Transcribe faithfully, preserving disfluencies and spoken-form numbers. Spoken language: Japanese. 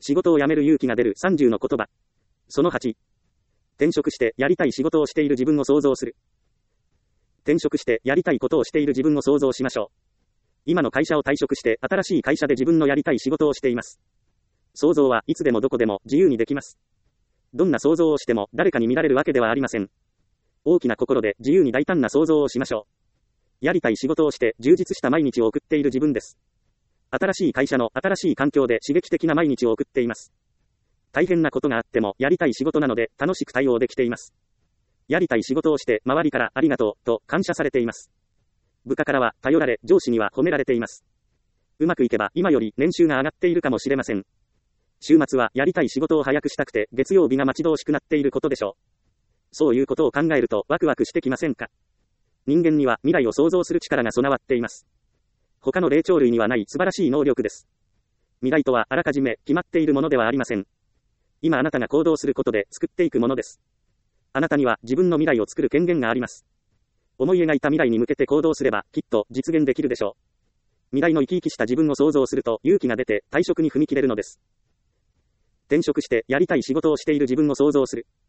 仕事を辞める勇気が出るさんじゅうの言葉。そのはち。転職してやりたい仕事をしている自分を想像する。転職してやりたいことをしている自分を想像しましょう。今の会社を退職して新しい会社で自分のやりたい仕事をしています。想像はいつでもどこでも自由にできます。どんな想像をしても誰かに見られるわけではありません。大きな心で自由に大胆な想像をしましょう。やりたい仕事をして充実した毎日を送っている自分です。新しい会社の新しい環境で刺激的な毎日を送っています。大変なことがあってもやりたい仕事なので楽しく対応できています。やりたい仕事をして周りからありがとうと感謝されています。部下からは頼られ、上司には褒められています。うまくいけば今より年収が上がっているかもしれません。週末はやりたい仕事を早くしたくて月曜日が待ち遠しくなっていることでしょう。そういうことを考えるとワクワクしてきませんか？人間には未来を想像する力が備わっています。他の霊長類にはない素晴らしい能力です。未来とはあらかじめ決まっているものではありません。今あなたが行動することで作っていくものです。あなたには自分の未来を作る権限があります。思い描いた未来に向けて行動すればきっと実現できるでしょう。未来の生き生きした自分を想像すると勇気が出て退職に踏み切れるのです。転職してやりたい仕事をしている自分を想像する。